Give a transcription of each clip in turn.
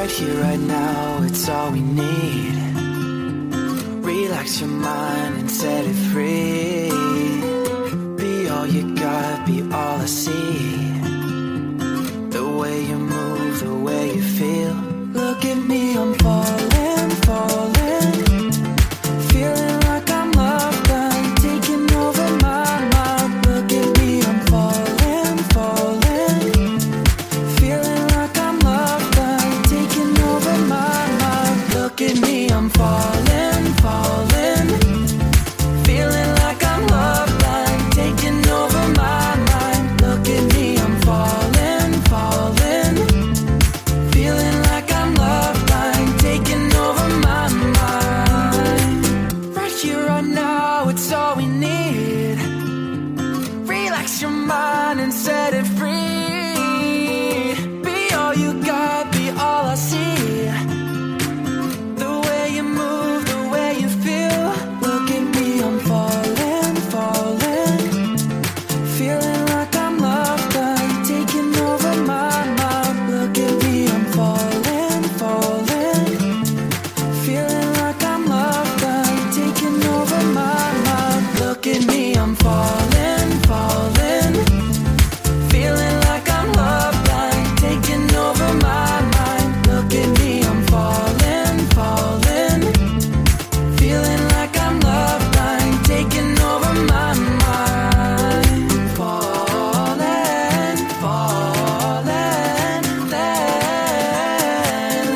Right here, right now, it's all we need. Relax your mind and set it free. Be all you got, be all I see. The way you move, the way you feel. Look at me, I'm falling, falling. Feeling like I'm loved, I'm taking over my mind. Look at me, I'm falling, falling. Feeling like I'm loved, I'm taking over my mind. Look at me, I'm falling, falling. Feeling like I'm loved, I'm taking over my mind. Look at me, I'm falling, falling. Feeling like I'm loved, I'm taking over my mind. Right here, right now, it's all we need. Relax your mind and set it free. Be all you got, be all I see. The way you move, the way you feel. Look at me, I'm falling, falling. Feeling like I'm loved, I'm taking over my mind. Look at me, I'm falling, falling. Feeling like I'm loved, I'm taking over my mind. Look at me, I'm falling, falling. Feeling like I'm loved, I'm taking over my mind. Look at me, I'm falling, falling. Feeling like I'm loved, I'm taking over my mind. Falling, falling, falling,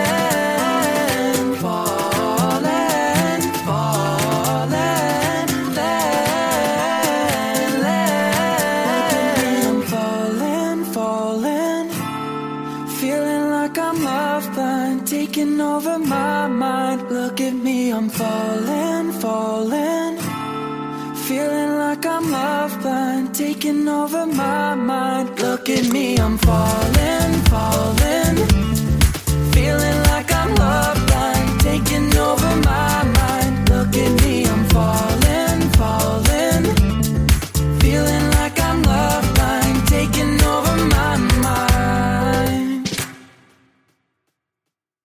falling, I'm falling, falling. Feeling like I'm loved, I'm taking over my mind. Look at me, I'm falling, falling. Feeling like I'm loved, I'm taking over my mind. Look at me, I'm falling, falling. Feeling like I'm loved, I'm taking over my